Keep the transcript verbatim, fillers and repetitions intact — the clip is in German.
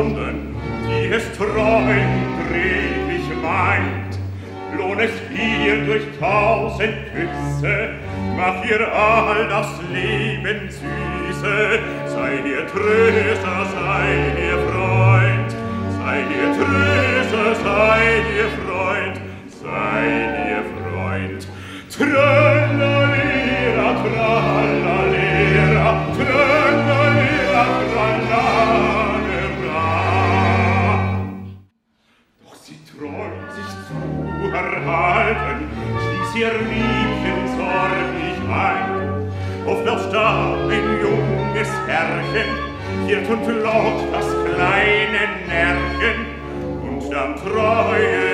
Stunden, die es träumt, redlich meint. Lohn es ihr durch tausend Küsse, mach ihr all das Leben süße. Sei ihr Tröster, sei ihr Freund, sei ihr Tröster, sei ihr Freund, sei ihr Freund. Trallalera, trallalera, trallalera, trallalera. Doch sie träumt sich zu erhalten, schließ ihr Liebchen sorglich ein. Oft lauscht da ein junges Herrchen, hielt und lockt das kleine Närrchen, und dann treue